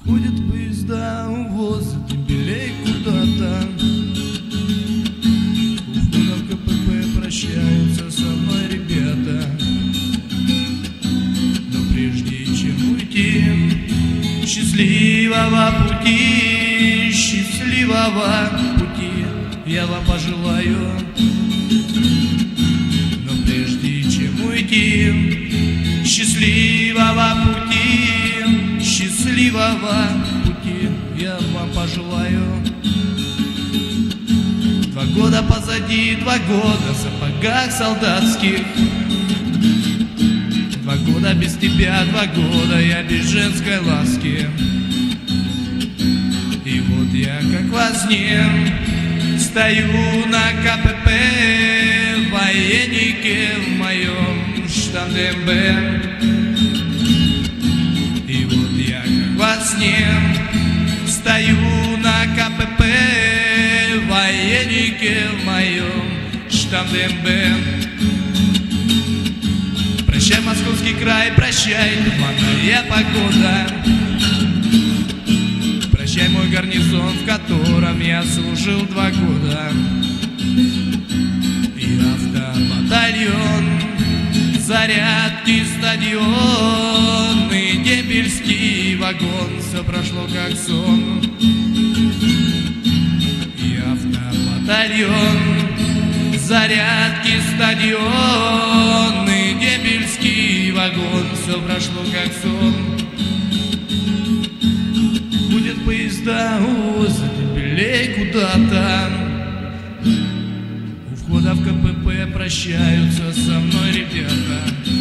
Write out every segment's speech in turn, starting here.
Ходят поезда, увозят дембелей куда-то. У входа в КПП прощаются со мной ребята. Но прежде чем уйти, счастливого пути, счастливого пути я вам пожелаю. Но прежде чем уйти, счастливого пути, счастливого пути я вам пожелаю. 2 года позади, 2 года в сапогах солдатских. 2 года без тебя, 2 года я без женской ласки. И вот я как во сне стою на КПП, в военнике в моем штандембе. И вот я как во сне стою на КПП, в военнике в моем штандембе. Прощай, Московский край, прощай, туманная погода. Прощай, мой гарнизон, в котором я служил 2 года. И автобатальон, зарядки, стадион, и дембельский вагон. Все прошло как сон. И автобатальон, зарядки, стадион, и дембельский вагон. Все прошло как сон. Ходят поезда, увозят дембелей куда-то. У входа в КПП прощаются со мной ребята.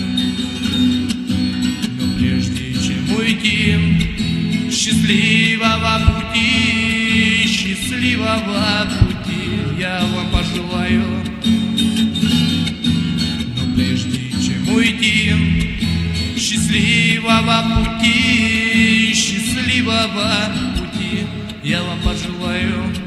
Но прежде чем уйти, счастливого пути, счастливого пути я вам пожелаю. Но прежде чем уйти, счастливого пути, счастливого пути я вам пожелаю.